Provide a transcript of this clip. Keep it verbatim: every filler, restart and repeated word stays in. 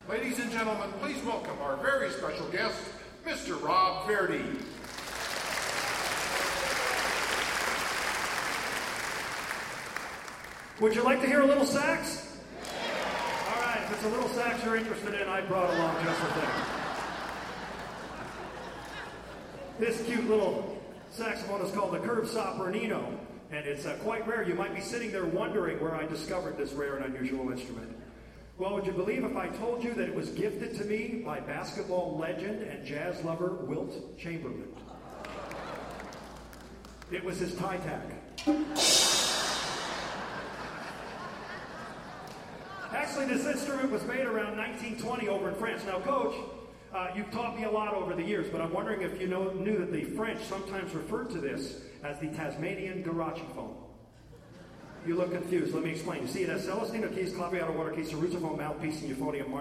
Ladies and gentlemen, please welcome our very special guest, Mister Rob Verdi. Would you like to hear a little sax? All right, if it's a little sax you're interested in, I brought along just the thing. This cute little saxophone is called the Curve Sopranino, and it's uh, quite rare. You might be sitting there wondering where I discovered this rare and unusual instrument. Well, would you believe if I told you that it was gifted to me by basketball legend and jazz lover Wilt Chamberlain? It was his tie tack. Actually, this instrument was made around nineteen twenty over in France. Now, Coach, uh, you've taught me a lot over the years, but I'm wondering if you know, knew that the French sometimes referred to this as the Tasmanian Garachophone. You look confused. Let me explain. You see, it has Celestino keys, claviato, water keys, sarrusophone, mouthpiece, and euphonium.